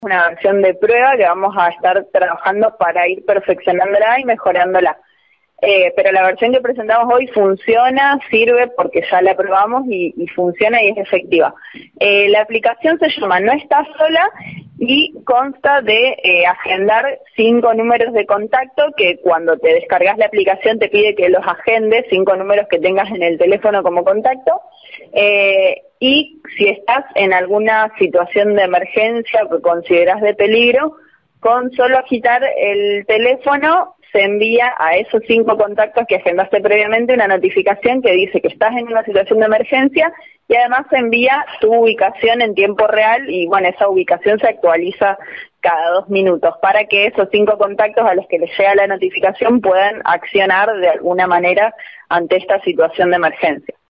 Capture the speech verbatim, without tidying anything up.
Una versión de prueba que vamos a estar trabajando para ir perfeccionándola y mejorándola. Eh, pero la versión que presentamos hoy funciona, sirve porque ya la probamos y, y funciona y es efectiva. Eh, la aplicación se llama No Estás Sola y consta de eh, agendar cinco números de contacto que cuando te descargas la aplicación te pide que los agendes, cinco números que tengas en el teléfono como contacto. Eh, y si estás en alguna situación de emergencia que consideras de peligro, con solo agitar el teléfono se envía a esos cinco contactos que agendaste previamente una notificación que dice que estás en una situación de emergencia y además se envía tu ubicación en tiempo real y bueno, esa ubicación se actualiza cada dos minutos para que esos cinco contactos a los que les llega la notificación puedan accionar de alguna manera ante esta situación de emergencia.